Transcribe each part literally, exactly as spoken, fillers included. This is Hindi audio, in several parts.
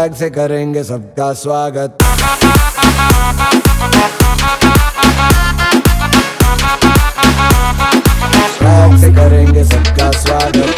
स्वैग से करेंगे सबका स्वागत। स्वैग से करेंगे सबका स्वागत।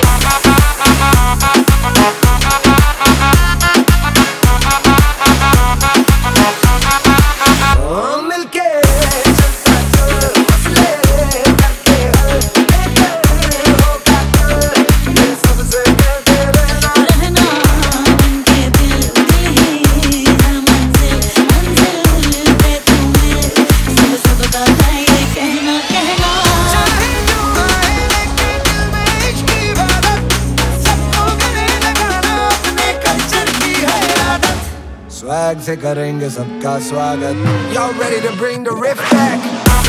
स्वैग से करेंगे सबका स्वागत। Y'all ready to bring the riff back?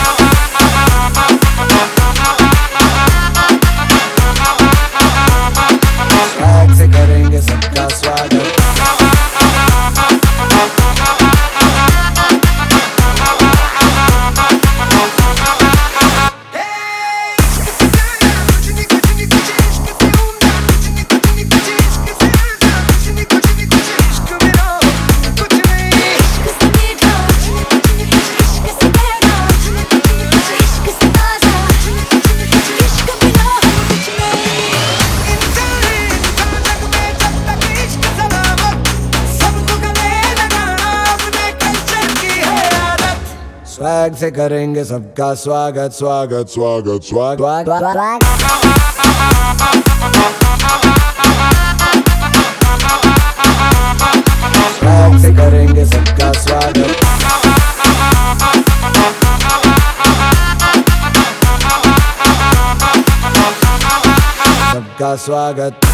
Swag से करेंगे सबका स्वागत। स्वैग से करेंगे सबका स्वागत स्वागत स्वागत स्वागत स्वागत। स्वैग से करेंगे सबका स्वागत। सबका स्वागत।